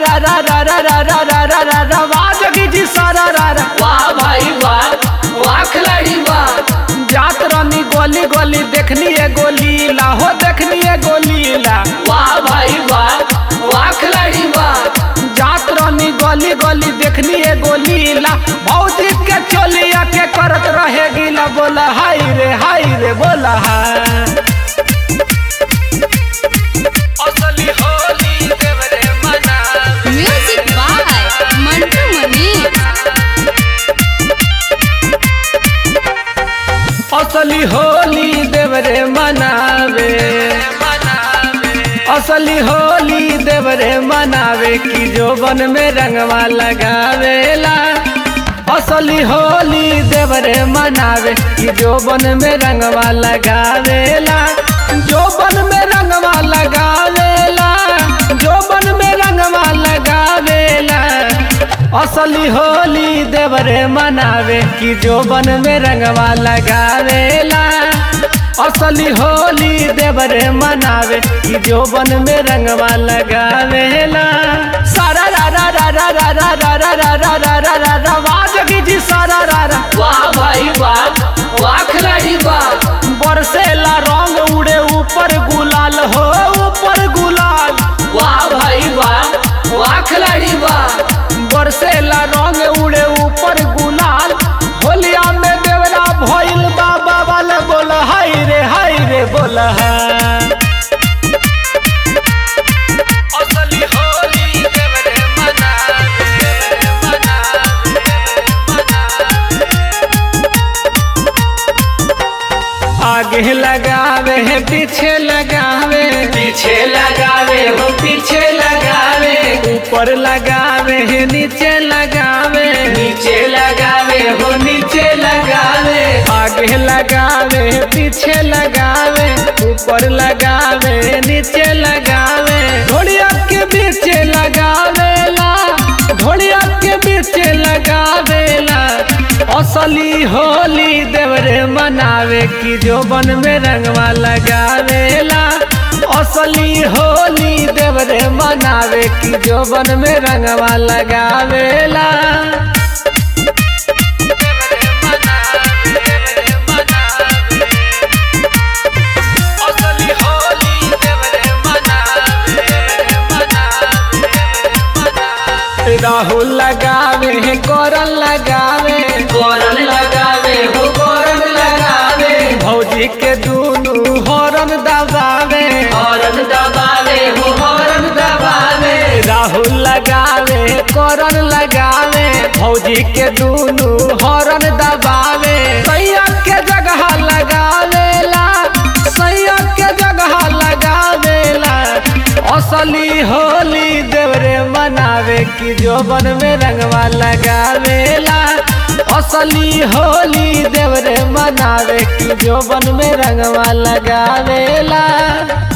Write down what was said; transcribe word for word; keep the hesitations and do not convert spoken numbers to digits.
रा रा रा रा रा रा रा रा रा रा वाह जोगी जी सारा रा रा वाह भाई वाह वाह खिलाड़ी वाह। जात रानी गोली गोली देखनी है गोलीला हो देखनी है गोलीला वाह भाई वाह वाह खिलाड़ी वाह। जात रानी गोली गोली देखनी है गोलीला भौजी के चोलिया के करत रहे गीला बोला हाय रे हाय रे बोला हाय असली होली देवरे मनावे। Music by Mantu Mani. असली होली देवरे मनावे असली होली देवरे मनावे की जोबन में रंगवा लगावेला। असली होली देवरे मनावे की जोबन में रंगवा लगावेला जोबन में रंगवा लगावेला जोबन में रंगवा लगावेला। असली होली देवरे मनावे की जोबन में रंगवा लगावेला। असली होली देवरे मनावे की जोबन में रंगवा लगावेला। सारा रा रा रा रा रा रा रा रा रा रा रा रा रा रा वाह जोगी जी सारा रा रा वाह भाई वाह वाह खिलाड़ी वाह। बरसेला रंग उड़े ऊपर गुलाल हो ऊपर गुलाल वाह भाई वाह वाह खिलाड़ी वाह। बरसेला रंग उड़े ऊपर गुलाल होलिया में देवरा भइल बाबा वाला बोला हाय रे हाय रे बोला हाय। असली होली देवरे मनावे मनावे आगे लगावे है पीछे लगावे पीछे लगावे हो पीछे लगावे ऊपर लगावे है नीचे लगावे नीचे लगावे हो नीचे लगावे आगे लगावे पीछे लगावे ऊपर लगावे नीचे लगावे ढोलिया के बीच लगावेला ढोलिया के बीच लगावेला। असली होली देवरे मनावे की जोबन में रंगवा लगावेला। असली होली देवरे मनावे की जोबन में रंगवा लगावेला। राहुल लगावे है कोरन लगावे कोरन लगावे हो कोरन लगावे भौजी के दूनु हॉर्न दबावे हॉर्न दबावे हो हॉर्न दबावे। राहुल लगावे कोरन लगावे भौजी के दूनु हॉर्न दबावे सैया के जगह लगावेला सैया के जगह लगावेला। असली होली देवरे मनावे की जोबन में रंगवा लगावेला। असली होली देवरे मनावे की जोबन में रंगवा लगावेला।